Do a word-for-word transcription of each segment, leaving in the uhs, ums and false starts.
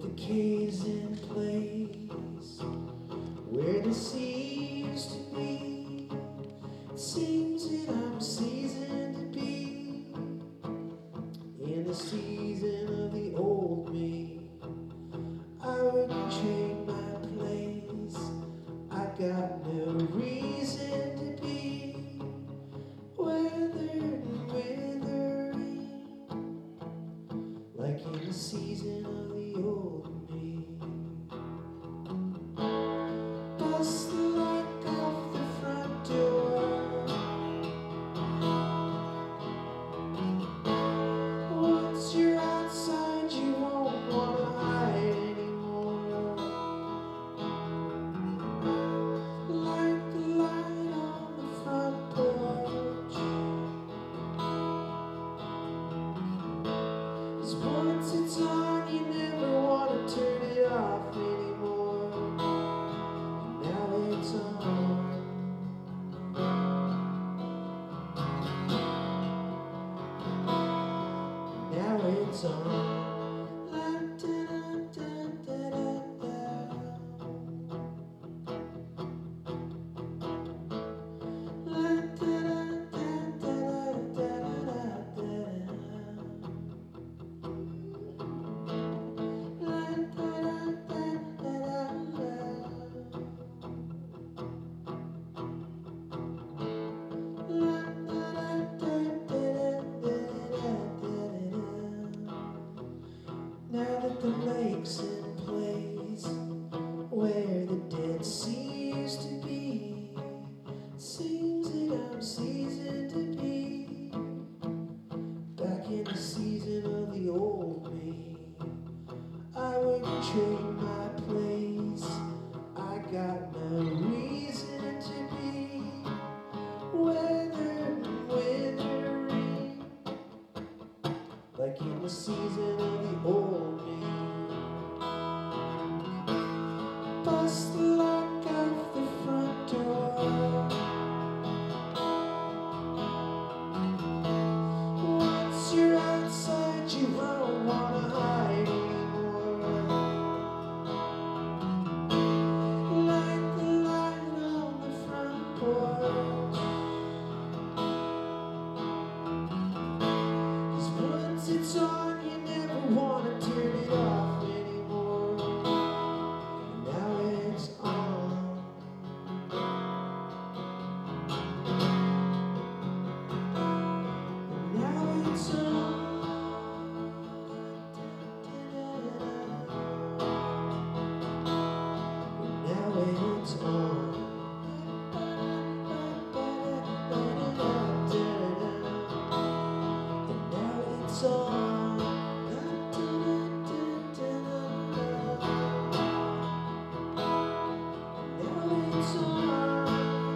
decays in place where the sea used to be. It seems that I'm seasoned to be in the season of the old me. I wouldn't trade my place. I got no reason to be weathered and withering like in the season of the old me. Bust the lock off the front door. Once you're outside, you won't wanna hide anymore. Light the light on the front porch. 'Cause once it's on, you never wanna turn it off anymore. Now it's on. Now it's on. La da da da da da. La da da da da da da. La da da da da da. La da da da da da. Now that the lake's in place where the Dead Sea used to be, seems that I'm seasoned to be back in the season of the old me. I wouldn't trade my place. I got no reason to be weathered and withering like in the season of the old me. Bust the lock off the front door. Once you're outside, you won't wanna hide anymore. Light the light on the front porch. 'Cause once it's on, you never wanna turn it off anymore. Now it's on. Now it's on. Now it's on. And now it's on. Now it's on.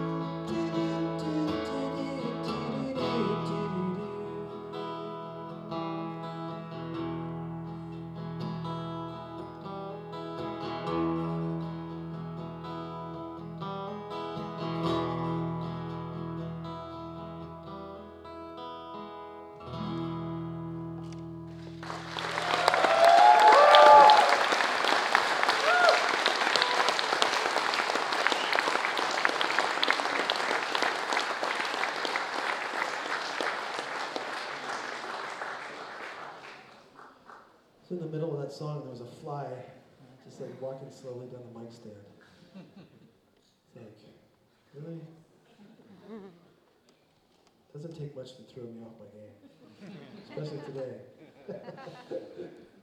So in the middle of that song, there was a fly just like walking slowly down the mic stand. It's like, really? Doesn't take much to throw me off my game, especially today.